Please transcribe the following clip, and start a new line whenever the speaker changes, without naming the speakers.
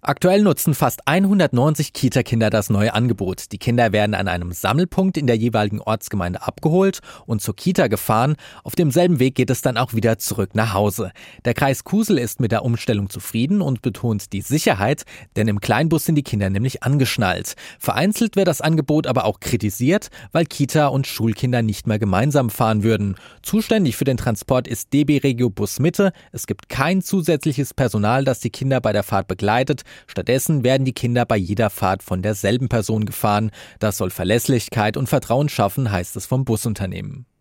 Aktuell nutzen fast 190 Kita-Kinder das neue Angebot. Die Kinder werden an einem Sammelpunkt in der jeweiligen Ortsgemeinde abgeholt und zur Kita gefahren. Auf demselben Weg geht es dann auch wieder zurück nach Hause. Der Kreis Kusel ist mit der Umstellung zufrieden und betont die Sicherheit, denn im Kleinbus sind die Kinder nämlich angeschnallt. Vereinzelt wird das Angebot aber auch kritisiert, weil Kita- und Schulkinder nicht mehr gemeinsam fahren würden. Zuständig für den Transport ist DB Regio Bus Mitte. Es gibt kein zusätzliches Personal, das die Kinder bei der Fahrt begleitet. Stattdessen werden die Kinder bei jeder Fahrt von derselben Person gefahren. Das soll Verlässlichkeit und Vertrauen schaffen, heißt es vom Busunternehmen.